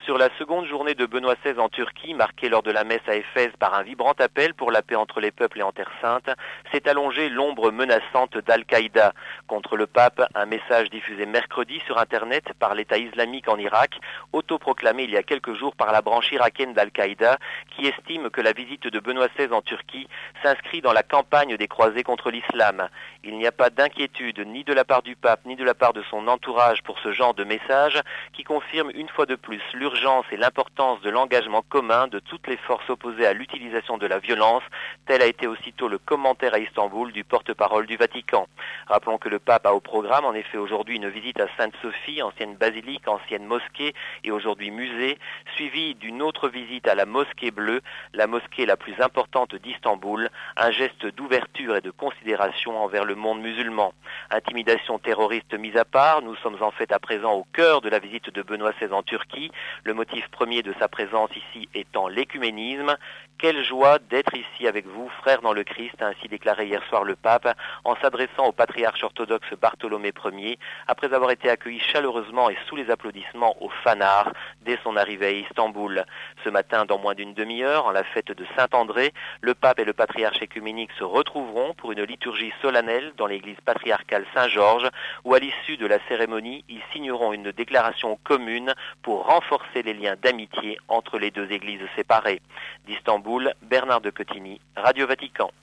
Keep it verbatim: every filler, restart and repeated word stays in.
Sur la seconde journée de Benoît seize en Turquie, marquée lors de la messe à Éphèse par un vibrant appel pour la paix entre les peuples et en Terre Sainte, s'est allongée l'ombre menaçante d'Al-Qaïda. Contre le pape, un message diffusé mercredi sur Internet par l'État islamique en Irak, autoproclamé il y a quelques jours par la branche irakienne d'Al-Qaïda, qui estime que la visite de Benoît seize en Turquie s'inscrit dans la campagne des croisés contre l'islam. Il n'y a pas d'inquiétude ni de la part du pape ni de la part de son entourage pour ce genre de message qui confirme une fois de plus l'urgence et l'importance de l'engagement commun de toutes les forces opposées à l'utilisation de la violence, tel a été aussitôt le commentaire à Istanbul du porte-parole du Vatican. Rappelons que le pape a au programme en effet aujourd'hui une visite à Sainte-Sophie, ancienne basilique, ancienne mosquée et aujourd'hui musée, suivie d'une autre visite à la mosquée bleue, la mosquée la plus importante d'Istanbul, un geste d'ouverture et de considération envers le monde musulman. Intimidation terroriste mise à part, nous sommes en fait à présent au cœur de la visite de Benoît seize en Turquie, le motif premier de sa présence ici étant l'écuménisme. Quelle joie d'être ici avec vous, frères dans le Christ, a ainsi déclaré hier soir le pape, en s'adressant au patriarche orthodoxe Bartholomé Ier, après avoir été accueilli chaleureusement et sous les applaudissements au Fanart dès son arrivée à Istanbul. Ce matin, dans moins d'une demi-heure, en la fête de Saint-André, le pape et le patriarche écuménique se retrouveront pour une liturgie solennelle dans l'église patriarcale Saint-Georges, où à l'issue de la cérémonie, ils signeront une déclaration commune pour renforcer les liens d'amitié entre les deux églises séparées. D'Istanbul, Bernard de Cotigny, Radio Vatican.